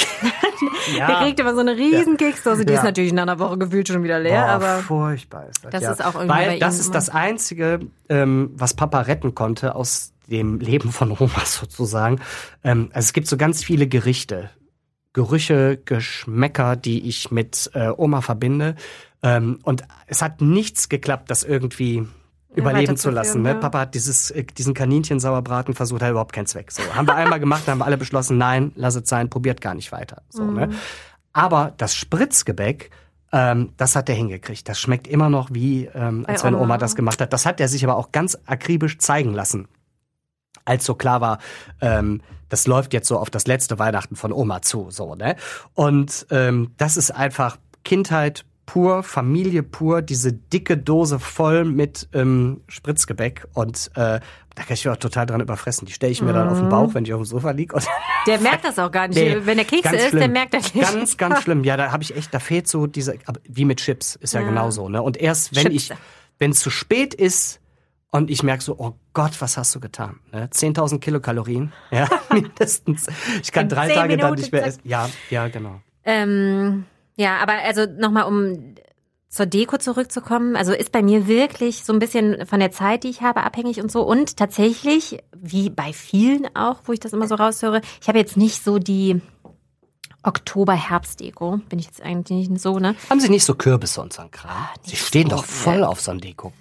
Ja. Der kriegt immer so eine riesen ja. Keksdose, die ja. ist natürlich nach einer Woche gefühlt schon wieder leer. Boah, aber furchtbar ist das. Das ja. ist auch irgendwie Weil bei das Ihnen ist immer. Das Einzige, ähm, was Papa retten konnte aus dem Leben von Oma sozusagen. Ähm, also es gibt so ganz viele Gerichte, Gerüche, Geschmäcker, die ich mit äh, Oma verbinde. Ähm, und es hat nichts geklappt, das irgendwie überleben zu lassen. Ne? Ja. Papa hat dieses, äh, diesen Kaninchensauerbraten versucht, hat überhaupt keinen Zweck. So, haben wir einmal gemacht, haben wir alle beschlossen, nein, lass es sein, probiert gar nicht weiter. So, mhm. ne? Aber das Spritzgebäck, ähm, das hat er hingekriegt. Das schmeckt immer noch wie, ähm, als wenn Oma das gemacht hat. Das hat er sich aber auch ganz akribisch zeigen lassen. Als so klar war, ähm, das läuft jetzt so auf das letzte Weihnachten von Oma zu. So, ne? Und ähm, das ist einfach Kindheit pur, Familie pur, diese dicke Dose voll mit ähm, Spritzgebäck und äh, da kann ich mich auch total dran überfressen. Die stelle ich mir mhm. dann auf den Bauch, wenn ich auf dem Sofa liege. Der merkt das auch gar nicht. Nee, wenn der Kekse ist, der merkt das nicht. Ganz, ganz schlimm. Ja, da habe ich echt, da fehlt so diese, wie mit Chips, ist ja, ja. genauso. Ne? Und erst wenn Chips. ich, wenn es zu spät ist und ich merke so, oh Gott, was hast du getan? Ne? zehntausend Kilokalorien, ja, mindestens. Ich kann drei Tage Minuten dann nicht mehr essen. Ja, ja, genau. Ähm... Ja, aber also nochmal, um zur Deko zurückzukommen, also ist bei mir wirklich so ein bisschen von der Zeit, die ich habe, abhängig und so. Und tatsächlich, wie bei vielen auch, wo ich das immer so raushöre, ich habe jetzt nicht so die Oktober-Herbst-Deko. Bin ich jetzt eigentlich nicht so, ne? Haben Sie nicht so Kürbisse und so ein Kram? Ah, Sie stehen so doch voll ja. auf so ein Deko.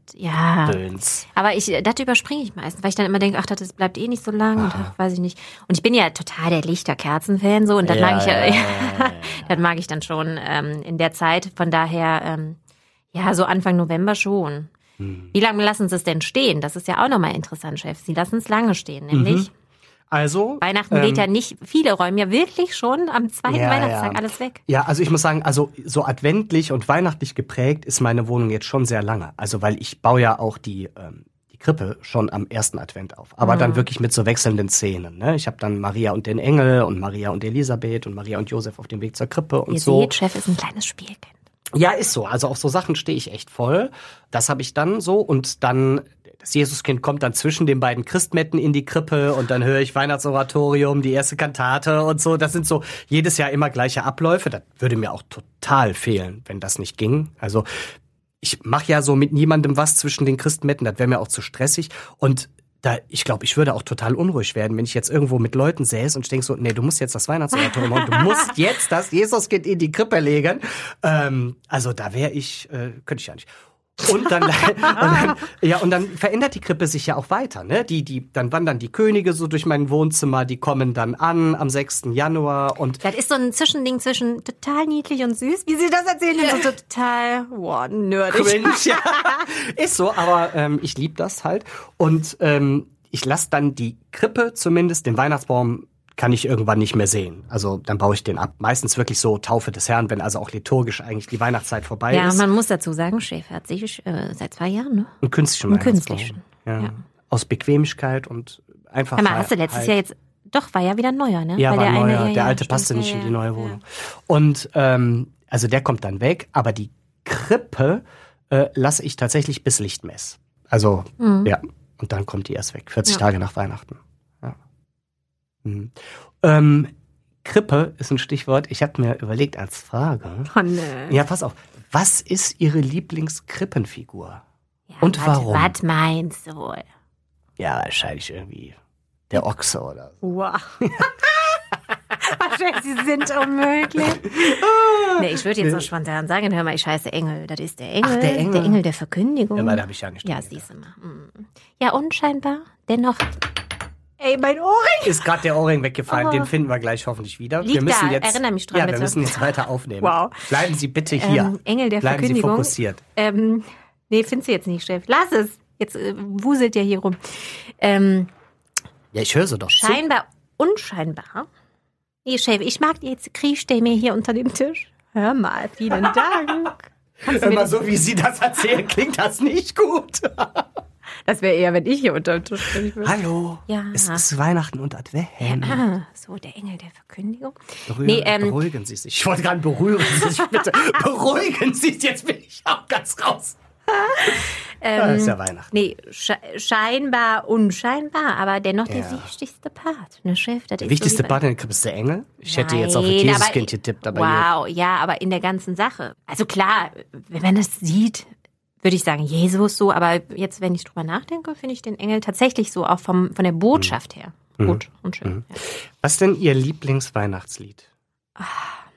Ja. Döns. Aber ich, das überspringe ich meistens, weil ich dann immer denke, ach, das bleibt eh nicht so lang und ach, weiß ich nicht. Und ich bin ja total der Lichterkerzen-Fan so und das ja, mag ich ja, ja, ja, ja. das mag ich dann schon ähm, in der Zeit. Von daher, ähm, ja, so Anfang November schon. Hm. Wie lange lassen Sie es denn stehen? Das ist ja auch nochmal interessant, Chef. Sie lassen es lange stehen, nämlich. Mhm. Also, Weihnachten geht ähm, ja nicht, viele räumen ja wirklich schon am zweiten ja, Weihnachtstag ja. alles weg. Ja, also ich muss sagen, also so adventlich und weihnachtlich geprägt ist meine Wohnung jetzt schon sehr lange. Also weil ich baue ja auch die, ähm, die Krippe schon am ersten Advent auf. Aber mhm. dann wirklich mit so wechselnden Szenen. Ne? Ich habe dann Maria und den Engel und Maria und Elisabeth und Maria und Josef auf dem Weg zur Krippe und Ihr so. Ihr seht, Chef ist ein kleines Spielkind. Ja, ist so. Also auf so Sachen stehe ich echt voll. Das habe ich dann so und dann das Jesuskind kommt dann zwischen den beiden Christmetten in die Krippe und dann höre ich Weihnachtsoratorium, die erste Kantate und so. Das sind so jedes Jahr immer gleiche Abläufe. Das würde mir auch total fehlen, wenn das nicht ging. Also ich mache ja so mit niemandem was zwischen den Christmetten. Das wäre mir auch zu stressig. Und da, ich glaube, ich würde auch total unruhig werden, wenn ich jetzt irgendwo mit Leuten säß und ich denke so, nee, du musst jetzt das Weihnachtsoratorium machen, du musst jetzt das Jesuskind in die Krippe legen. Ähm, also da wäre ich, äh, könnte ich ja nicht. Und dann, und dann, ja, und dann verändert die Krippe sich ja auch weiter, ne? Die, die, dann wandern die Könige so durch mein Wohnzimmer, die kommen dann an am sechsten Januar und. Das ist so ein Zwischending zwischen total niedlich und süß, wie Sie das erzählen, ja. so total, wow, nerdig. Cringe, ja. Ist so, aber ähm, ich liebe das halt. Und ähm, ich lasse dann die Krippe zumindest, den Weihnachtsbaum, kann ich irgendwann nicht mehr sehen. Also dann baue ich den ab. Meistens wirklich so Taufe des Herrn, wenn also auch liturgisch eigentlich die Weihnachtszeit vorbei ja, ist. Ja, man muss dazu sagen, Schäfer hat sich äh, seit zwei Jahren, ne? Einen künstlichen Einen künstlichen. Ja. Ja. Aus Bequemlichkeit und einfach. Aber hast du letztes halt Jahr jetzt, doch, war ja wieder ein neuer, ne? Ja, Weil war der neuer. Eine, ja, der ja, alte stimmt, passte nicht ja, in die neue Wohnung. Ja. Und ähm, also der kommt dann weg, aber die Krippe äh, lasse ich tatsächlich bis Lichtmess. Also, mhm. ja. Und dann kommt die erst weg. vierzig ja. Tage nach Weihnachten. Ja. Mhm. Ähm, Krippe ist ein Stichwort. Ich habe mir überlegt als Frage. Oh, nee. Ja, pass auf. Was ist Ihre Lieblingskrippenfigur? Ja, und wat, warum? Was meinst du wohl? Ja, wahrscheinlich irgendwie der Ochse oder so. Wow. Chef, Sie sind unmöglich. Nee, ich würde jetzt so spontan sagen, hör mal, ich heiße Engel. Das ist der Engel, Ach, der Engel. der Engel der Verkündigung. Ja, aber da habe ich ja nicht Ja, dran siehst du mal. Hm. Ja, unscheinbar. Dennoch. Ey, mein Ohrring. Ist gerade der Ohrring weggefallen, Oh. den finden wir gleich hoffentlich wieder. Liegt wir müssen da, jetzt, erinnere mich dran, Ja, bitte. wir müssen jetzt weiter aufnehmen. Wow. Bleiben Sie bitte hier. Ähm, Engel der Bleiben Verkündigung. Sie fokussiert. Ähm, nee, findest du jetzt nicht, Chef. Lass es. Jetzt äh, wuselt der hier rum. Ähm, Ja, ich höre sie doch. zu. scheinbar, unscheinbar. Nee, Chef, ich mag jetzt, kriechst der mir hier unter dem Tisch. Hör mal, vielen Dank. Kannst du mir Immer das, so, wie Sie das erzählen, klingt das nicht gut. das wäre eher, wenn ich hier unter dem Tisch kriechen würde. Hallo, Ja. es ist Weihnachten und Advent. Ah, so, der Engel der Verkündigung. Berühren, Nee, ähm, beruhigen Sie sich. Ich wollte gerade berühren Sie sich bitte. Beruhigen Sie sich, jetzt bin ich auch ganz raus. Ähm, Ja, ist ja Weihnachten. Nee, sche scheinbar unscheinbar, aber dennoch der Ja. wichtigste Part. Ne, Chef? Das Der ist wichtigste so wie bei- Part in der Krippe ist der Engel. Ich hätte jetzt auf ein Nein, Jesuskind aber- getippt, aber Wow, ja, aber in der ganzen Sache. Also klar, wenn man das sieht, würde ich sagen Jesus so, aber jetzt, wenn ich drüber nachdenke, finde ich den Engel tatsächlich so auch vom, von der Botschaft her gut und schön. Mhm. Ja. was ist denn Ihr Lieblingsweihnachtslied? Boah,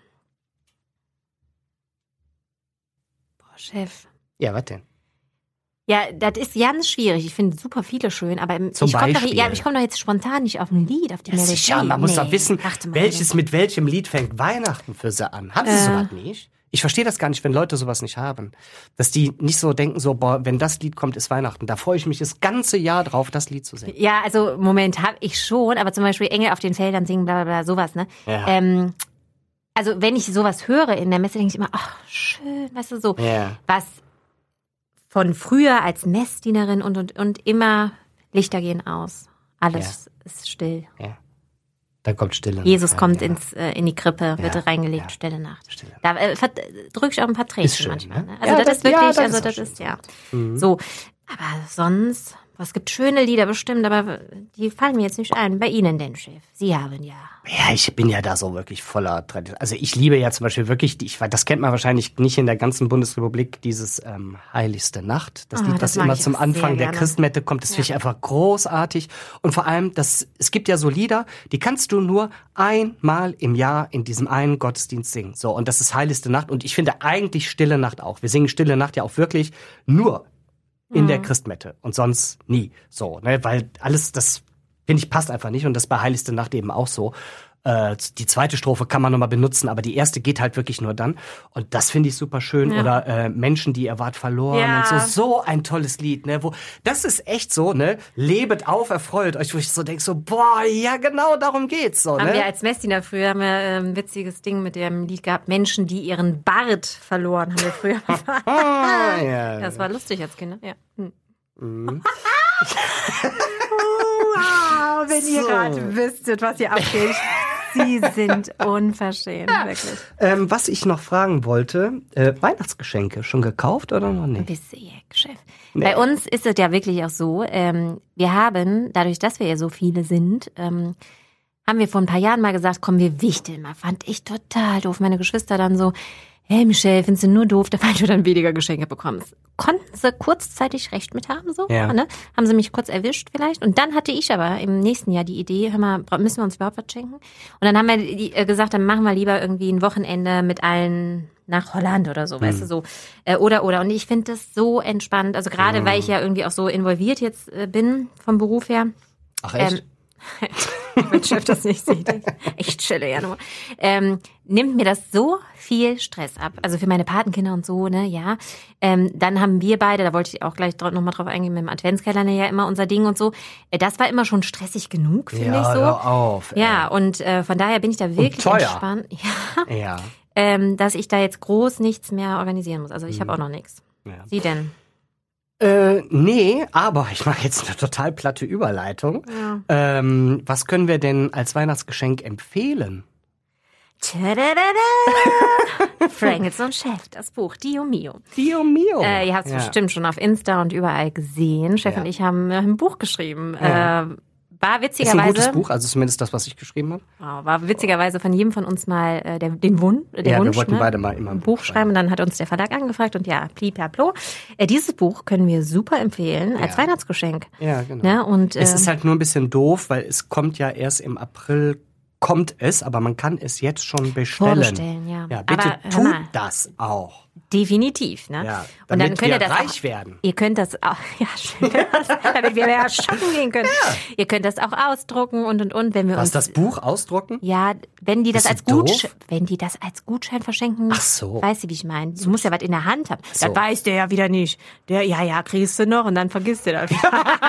Chef. Ja, was denn? Ja, das ist ganz schwierig. Ich finde super viele schön, aber im- Zum ich komme doch, Beispiel? ja, aber ich komme doch jetzt spontan nicht auf ein Lied, auf die Ja, Melodie. sicher, man muss Nee, doch wissen, warte mal. welches mit welchem Lied fängt Weihnachten für sie an. Haben Sie Äh. sowas nicht? Ich verstehe das gar nicht, wenn Leute sowas nicht haben. Dass die nicht so denken, so, boah, wenn das Lied kommt, ist Weihnachten. Da freue ich mich das ganze Jahr drauf, das Lied zu singen. Ja, also Moment habe ich schon, aber zum Beispiel Engel auf den Feldern singen, bla bla bla, sowas, ne? Ja. Ähm, also wenn ich sowas höre in der Messe, denke ich immer, ach, schön, weißt du, so. Ja. Was von früher als Messdienerin und, und, und immer Lichter gehen aus. Alles ist still. Ja. Dann kommt Stille. Jesus Ja, kommt ja. ins, äh, in die Krippe, wird Ja, reingelegt, ja. stille Nacht. Stille. Da äh, drücke ich auch ein paar Tränchen Ist schön, manchmal. ne? Ne? Also Ja, das, das- ist wirklich, ja, das also ist das auch ist, schön. ja. Mhm. So, aber sonst, was gibt schöne Lieder bestimmt, aber die fallen mir jetzt nicht ein. Bei Ihnen denn, Chef? Sie haben ja. Ja, ich bin ja da so wirklich voller Tradition. Also ich liebe ja zum Beispiel wirklich, die- ich weiß, das kennt man wahrscheinlich nicht in der ganzen Bundesrepublik, dieses ähm, Heiligste Nacht. Das Ah, Lied, das was mag immer ich zum auch Anfang sehr der gerne. Christmette kommt, das finde ich einfach großartig. Und vor allem, das, es gibt ja so Lieder, die kannst du nur einmal im Jahr in diesem einen Gottesdienst singen. So, und das ist Heiligste Nacht. Und ich finde eigentlich Stille Nacht auch. Wir singen Stille Nacht ja auch wirklich nur in Mhm. der Christmette und sonst nie. So, ne, weil alles, das finde ich passt einfach nicht und das bei Heiligste Nacht eben auch so. Äh, die zweite Strophe kann man nochmal benutzen, aber die erste geht halt wirklich nur dann. Und das finde ich super schön. Ja. Oder äh, Menschen, die ihr wart verloren Ja. und so. So ein tolles Lied, ne? Wo, das ist echt so, ne? Lebet auf, erfreut euch, wo ich so denke, so, boah, ja genau, darum geht's so, Haben wir ne? als Messdiener früher haben wir äh, ein witziges Ding mit dem Lied gehabt. Menschen, die ihren Bart verloren, haben wir früher. Ah, ja. Das war lustig als Kinder, ja. Hm. Mhm. Wow, wenn ihr So. gerade wüsstet, was hier abgeht. Sie sind unverschämt, wirklich. Ähm, was ich noch fragen wollte, äh, Weihnachtsgeschenke schon gekauft oder noch nicht? Bist du Jack, Chef. Nee. Bei uns ist es ja wirklich auch so, ähm, wir haben, dadurch, dass wir ja so viele sind, ähm, haben wir vor ein paar Jahren mal gesagt, komm, wir wichteln mal. Fand ich total doof. Meine Geschwister dann so, hey Michelle, findest du nur doof, weil du dann weniger Geschenke bekommst. Konnten sie kurzzeitig recht mit haben, so, Ja. ne? Haben sie mich kurz erwischt vielleicht. Und dann hatte ich aber im nächsten Jahr die Idee, hör mal, bra- müssen wir uns überhaupt was schenken? Und dann haben wir die, äh, gesagt, dann machen wir lieber irgendwie ein Wochenende mit allen nach Holland oder so, weißt du, so. Äh, oder, oder. Und ich finde das so entspannt. Also gerade, weil ich ja irgendwie auch so involviert jetzt äh, bin vom Beruf her. Ach echt? Ähm, mein Chef das nicht sieht. Ich chille ja nur. Ähm, nimmt mir das so viel Stress ab. Also für meine Patenkinder und so, ne, ja. Ähm, dann haben wir beide, da wollte ich auch gleich nochmal drauf eingehen, mit dem Adventskalender ja immer unser Ding und so. Äh, das war immer schon stressig genug, finde ja, ich so. hör auf. ey. Ja, und äh, von daher bin ich da wirklich teuer. entspannt. Ja, Ja. ähm, dass ich da jetzt groß nichts mehr organisieren muss. Also ich Mhm. habe auch noch nichts. ja. Sie denn? Äh, nee, aber ich mache jetzt eine total platte Überleitung. Ja. Ähm, was können wir denn als Weihnachtsgeschenk empfehlen? Tadadada! Frankels und Chef, das Buch Dio Mio. Dio mio. Äh, ihr habt es Ja. bestimmt schon auf Insta und überall gesehen. Chef Ja. und ich haben äh, ein Buch geschrieben. Ja. Äh, war Ist ein witzigerweise, gutes Buch, also zumindest das, was ich geschrieben habe. Wow, war witzigerweise von jedem von uns mal äh, der, den Wun, der Ja, wir Wunsch, wollten ne? beide mal immer ein Buch schreiben. Und dann hat uns der Verlag angefragt und ja, plipaplo. Äh, dieses Buch können wir super empfehlen als Ja. Weihnachtsgeschenk. Ja, genau. Ne? Und, äh, Es ist halt nur ein bisschen doof, weil es kommt ja erst im April kommt es, aber man kann es jetzt schon bestellen. Vorbestellen, ja. Ja, bitte aber, tut mal, das auch. Definitiv, ne? Ja, und damit dann könnt ihr wir das reich auch, werden. Ihr könnt das auch, ja, schön, damit wir mehr shoppen gehen können. Ja. Ihr könnt das auch ausdrucken und und und, wenn wir Was, uns das Buch ausdrucken? Ja, wenn die das Bist als du Gutschein, doof? wenn die das als Gutschein verschenken, Ach so. weißt du, wie ich meine? Du musst ja was in der Hand haben. So. Das weiß der ja wieder nicht. Der, ja, ja, kriegst du noch und dann vergisst du das.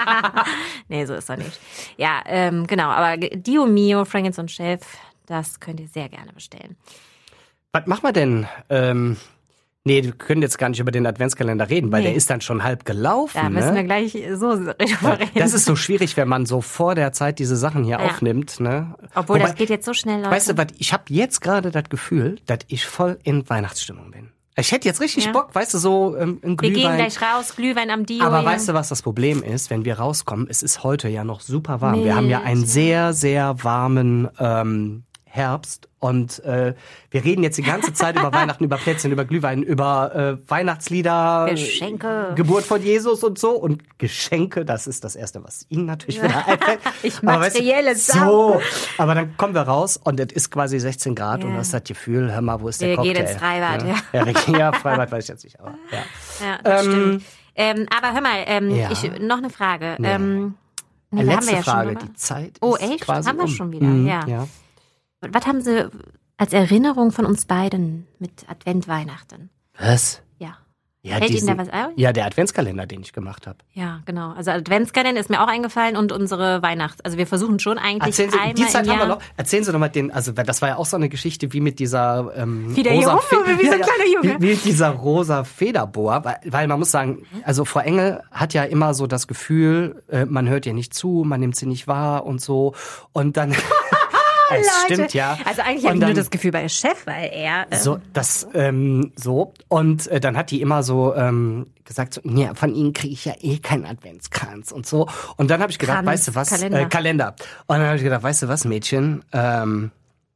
Nee, so ist er nicht. Ja, ähm, genau, aber Dio Mio, Frankens und Chef, das könnt ihr sehr gerne bestellen. Was machen wir denn? Ähm, nee, wir können jetzt gar nicht über den Adventskalender reden, weil Nee. der ist dann schon halb gelaufen. Da müssen wir ne? gleich so drüber reden. Das ist so schwierig, wenn man so vor der Zeit diese Sachen hier Ja. aufnimmt. Ne? Obwohl, Wobei, das geht jetzt so schnell, Leute. weißt du was, ich habe jetzt gerade das Gefühl, dass ich voll in Weihnachtsstimmung bin. Ich hätte jetzt richtig Ja. Bock, weißt du, so ähm, ein wir Glühwein. gehen gleich raus, Glühwein am Dio. Aber ja. weißt du, was das Problem ist, wenn wir rauskommen? Es ist heute ja noch super warm. Mild, Wir haben ja einen ja. sehr, sehr warmen ähm, Herbst und äh, wir reden jetzt die ganze Zeit über Weihnachten, über Plätzchen, über Glühwein, über äh, Weihnachtslieder, Geschenke. Geburt von Jesus und so und Geschenke. Das ist das Erste, was Ihnen natürlich wieder einfällt. Ich Aber weißt du, materielle Sachen. So, aber dann kommen wir raus und es ist quasi sechzehn Grad Ja. und du hast das Gefühl, hör mal, wo ist der Wir Cocktail? gehen ins Freibad, ja. ja. Ja, Freibad weiß ich jetzt nicht, aber ja. Ja, das Ähm, stimmt. Ähm, aber hör mal, ähm, ja. ich, noch eine Frage. Nee. Ähm, nee, da Letzte haben wir ja Frage, schon mal. die Zeit Oh, ist echt? quasi Haben wir um. schon wieder, Mhm, ja. ja. Was haben Sie als Erinnerung von uns beiden mit Advent, Weihnachten? Was? Ja. Ja, Fällt Ihnen diesen- da was ein? Ja, der Adventskalender, den ich gemacht habe. Ja, genau. Also Adventskalender ist mir auch eingefallen und unsere Weihnachts... Also wir versuchen schon eigentlich Erzählen Sie, einmal die Zeit im haben wir Jahr... noch. Erzählen Sie doch mal den, also das war ja auch so eine Geschichte wie mit dieser ähm, Wie der rosa Junge, Fe- wie so ein kleiner Junge. Wie, wie mit dieser rosa Federboa, weil, weil man muss sagen, also Frau Engel hat ja immer so das Gefühl, äh, man hört ihr nicht zu, man nimmt sie nicht wahr und so und dann es Leute. stimmt ja. Also eigentlich Und habe ich nur dann- das Gefühl bei der Chef, weil er... ähm, So, das, ähm, so. Und äh, dann hat die immer so ähm, gesagt, so, ja, von Ihnen kriege ich ja eh keinen Adventskranz und so. Und dann habe ich gedacht, Kranz, weißt du was? Kalender. Äh, Kalender. Und dann habe ich gedacht, weißt du was, Mädchen? Ähm,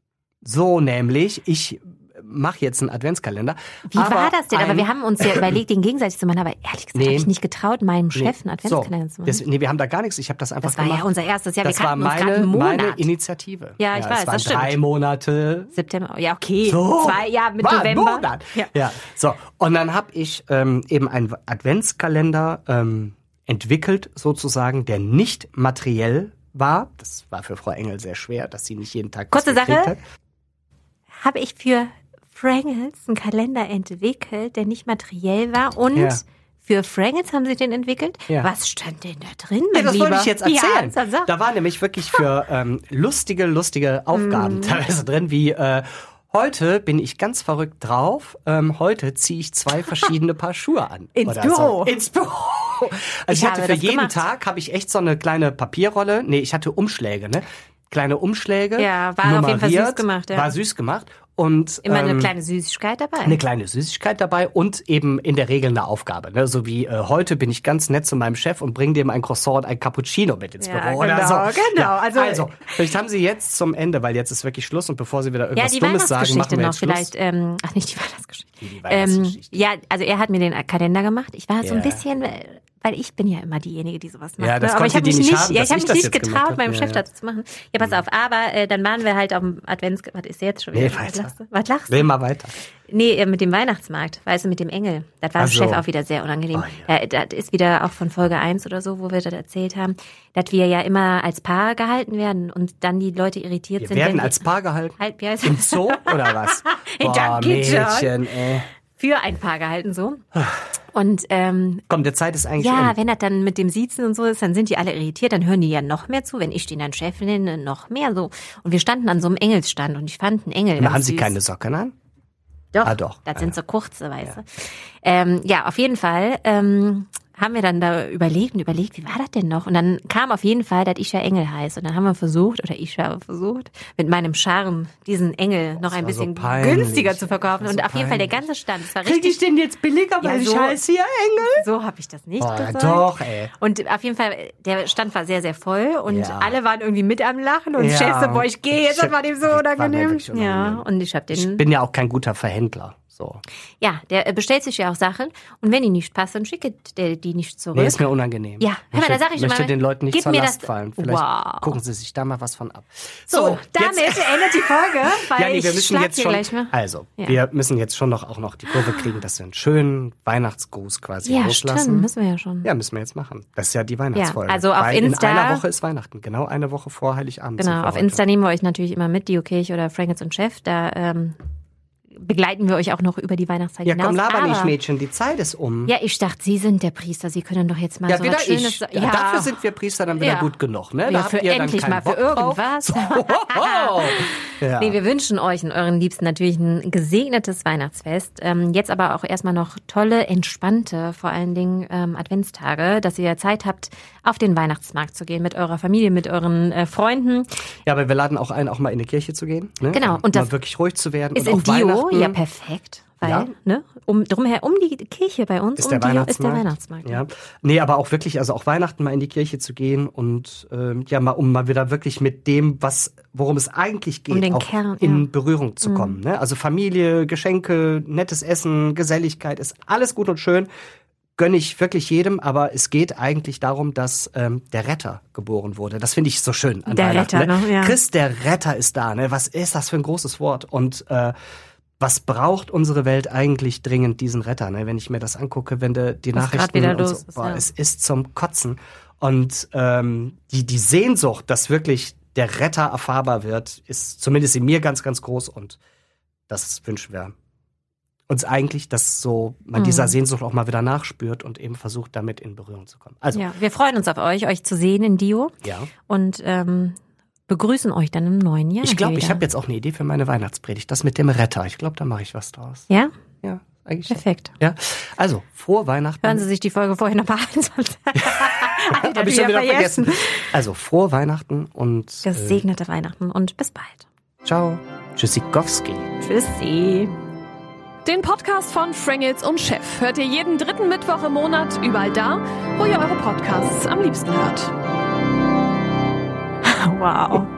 so nämlich, ich mache jetzt einen Adventskalender. Wie aber war das denn? Aber ein- wir haben uns ja überlegt, den gegenseitig zu machen, aber ehrlich gesagt Nee. habe ich nicht getraut, meinem Nee. Chef einen Adventskalender zu so, machen. das, nee, wir haben da gar nichts. Ich habe das einfach Das war gemacht. ja unser erstes Jahr. Wir Das war kannten uns gerade meine, einen Monat. meine Initiative. Ja, ich weiß, es waren das stimmt. drei Monate. September, ja okay, So, zwei, ja, mit war ein November. Monat. Ja. Ja, so. Und dann habe ich ähm, eben einen Adventskalender ähm, entwickelt, sozusagen, der nicht materiell war. Das war für Frau Engel sehr schwer, dass sie nicht jeden Tag was Kurze gekriegt Sache. hat. Habe ich für Frangles einen Kalender entwickelt, der nicht materiell war und Ja. für Frangles haben sie den entwickelt? Ja. Was stand denn da drin, Nee, mein das Lieber? wollte ich jetzt erzählen. Ja, sag. Da war nämlich wirklich für ähm, lustige, lustige Aufgaben Mhm. teilweise drin, wie äh, heute bin ich ganz verrückt drauf. Ähm, heute ziehe ich zwei verschiedene Paar Schuhe an. Ins oder Büro. So. Ins Büro. Also ich, Ich hatte habe für das jeden gemacht. Tag habe ich echt so eine kleine Papierrolle. Nee, ich hatte Umschläge, ne? Kleine Umschläge. Ja, war auf jeden Fall nummeriert, süß gemacht, ja. War süß gemacht. Und Immer eine ähm, kleine Süßigkeit dabei. eine kleine Süßigkeit dabei und eben in der Regel eine Aufgabe. Ne? So wie äh, heute bin ich ganz nett zu meinem Chef und bringe dem ein Croissant und ein Cappuccino mit ins Ja, Büro oder genau, so. genau. Ja, Also- also, vielleicht haben Sie jetzt zum Ende, weil jetzt ist wirklich Schluss und bevor Sie wieder ja, irgendwas die Dummes sagen, machen Weihnachtsgeschichte wir noch jetzt Schluss. vielleicht. Ähm, ach, nicht die Weihnachtsgeschichte. Die Ähm, Weihnachtsgeschichte. ja, also er hat mir den Kalender gemacht. Ich war so ein Ja. bisschen, äh, weil ich bin ja immer diejenige, die sowas macht. Ja, das ne? Aber ich konnte habe die mich nicht nicht, haben, ja, dass ich habe ich mich das nicht jetzt gemacht getraut, hab. meinem Ja, Chef ja. dazu zu machen. Ja, pass auf. Aber äh, dann waren wir halt auf dem Advents. Was ist jetzt schon wieder? Nee, was weiter. lachst du? Was lachst du? Reden wir weiter. Nee, äh, mit dem Weihnachtsmarkt, weißt du, mit dem Engel. Das war Ach dem so. Chef auch wieder sehr unangenehm. Oh, Äh, das ist wieder auch von Folge eins oder so, wo wir das erzählt haben, dass wir ja immer als Paar gehalten werden und dann die Leute irritiert Wir sind. werden wenn als die, Paar gehalten? halt, wie heißt Im das? Zoo oder was? Hinterm Boah, Gitter. Mädchen, ey. Für ein Paar gehalten so. Und ähm, Komm, der Zeit ist eigentlich ja, um. wenn das dann mit dem Siezen und so ist, dann sind die alle irritiert, dann hören die ja noch mehr zu. Wenn ich den dann Chef nenne, noch mehr so. Und wir standen an so einem Engelsstand und ich fand einen Engel Na, ganz haben Sie süß. keine Socken an? Doch, Ah, doch. das Ah, sind ja. so kurze, weißt du. Ähm, ja, auf jeden Fall ähm, haben wir dann da überlegt und überlegt, wie war das denn noch? Und dann kam auf jeden Fall, dass ich ja Engel heiße. Und dann haben wir versucht, oder ich habe versucht, mit meinem Charme diesen Engel noch ein war so bisschen peinlich. günstiger zu verkaufen. Das Und war auf jeden Fall der peinlich. ganze Stand. Das war Krieg richtig. ich den jetzt billiger, Ja, weil so- ich heiße hier Engel? So habe ich das nicht Oh, gesagt. doch, ey. Und auf jeden Fall, der Stand war sehr, sehr voll und Ja. alle waren irgendwie mit am Lachen und Ja. Chef so, boah, ich gehe jetzt, das war dem so War mir unangenehm. wirklich unangenehm. Ja, und ich habe Ich den, bin ja auch kein guter Verhändler. So. Ja, der äh, bestellt sich ja auch Sachen und wenn die nicht passt, dann schickt der die nicht zurück. Nee, ist mir unangenehm. Ja, hör mal, da sag ich möchte mal, den Leuten nicht gib zur mir Last das- fallen. Vielleicht Wow. gucken sie sich da mal was von ab. So, damit jetzt- endet die Folge, weil Ja, nee, wir ich müssen schlag jetzt hier schon, gleich mal. also, Ja. wir müssen jetzt schon noch auch noch die Kurve kriegen, dass wir einen schönen Weihnachtsgruß quasi Ja, loslassen. stimmt, müssen wir ja schon. Ja, müssen wir jetzt machen. Das ist ja die Weihnachtsfolge. Ja, also auf Weil Insta- in einer Woche ist Weihnachten, genau eine Woche vor Heiligabend. sind Genau, wir auf heute. Insta nehmen wir euch natürlich immer mit, Dio Kirch oder Frankens und Chef. Da ähm, begleiten wir euch auch noch über die Weihnachtszeit Ja, hinaus. komm, laber Aber- nicht, Mädchen, die Zeit ist um. Ja, ich dachte, Sie sind der Priester. Sie können doch jetzt mal Ja, so wieder was Schönes ich. sagen. Ja, dafür sind wir Priester dann wieder Ja. gut genug, ne? Ja, Da für habt ihr dann endlich keinen mal, für Bock drauf. irgendwas. So, hoho. Ja. Nee, wir wünschen euch und euren Liebsten natürlich ein gesegnetes Weihnachtsfest. Ähm, jetzt aber auch erstmal noch tolle, entspannte, vor allen Dingen ähm, Adventstage, dass ihr Zeit habt, auf den Weihnachtsmarkt zu gehen mit eurer Familie, mit euren äh, Freunden. Ja, aber wir laden auch ein, auch mal in die Kirche zu gehen. Ne? Genau, Und und mal das wirklich ruhig zu werden. Ist und in auch Dio Weihnachten ja perfekt, weil, Ja. ne, um, drumher, um die Kirche bei uns, ist um der Dio Weihnachtsmarkt. ist der Weihnachtsmarkt. Ja. Nee, aber auch wirklich, also auch Weihnachten mal in die Kirche zu gehen und ähm, ja, mal, um mal wieder wirklich mit dem, was, worum es eigentlich geht, Um den auch Kern, in ja. Mhm. Berührung zu kommen. Ne? Also Familie, Geschenke, nettes Essen, Geselligkeit, ist alles gut und schön. Gönne ich wirklich jedem, aber es geht eigentlich darum, dass ähm, der Retter geboren wurde. Das finde ich so schön an Der Weihnachten. Retter, ne? ne? Ja. Christ, der Retter ist da. Ne? Was ist das für ein großes Wort? Und äh, was braucht unsere Welt eigentlich dringend, diesen Retter? Ne? Wenn ich mir das angucke, wenn de, die Was grad Nachrichten wieder und los so, ist, boah, ja. es ist zum Kotzen. Und ähm, die, die Sehnsucht, dass wirklich der Retter erfahrbar wird, ist zumindest in mir ganz, ganz groß. Und das wünschen wir uns eigentlich, dass so man Mhm. dieser Sehnsucht auch mal wieder nachspürt und eben versucht, damit in Berührung zu kommen. Also, Ja, wir freuen uns auf euch, euch zu sehen in Dio ja. und ähm, begrüßen euch dann im neuen Jahr. Ich glaube, hier ich wieder. habe jetzt auch eine Idee für meine Weihnachtspredigt. Das mit dem Retter. Ich glaube, da mache ich was draus. Ja, Ja, eigentlich schon. perfekt. Ja. Also, frohe Weihnachten. Hören Sie sich die Folge vorher nochmal an, sonst hab Hab ich schon wieder vergessen. Also, frohe Weihnachten und äh, Gesegnete Weihnachten und bis bald. ciao. Tschüssikowski. Tschüssi. Den Podcast von Frangels und Chef hört ihr jeden dritten Mittwoch im Monat überall da, wo ihr eure Podcasts am liebsten hört. Wow.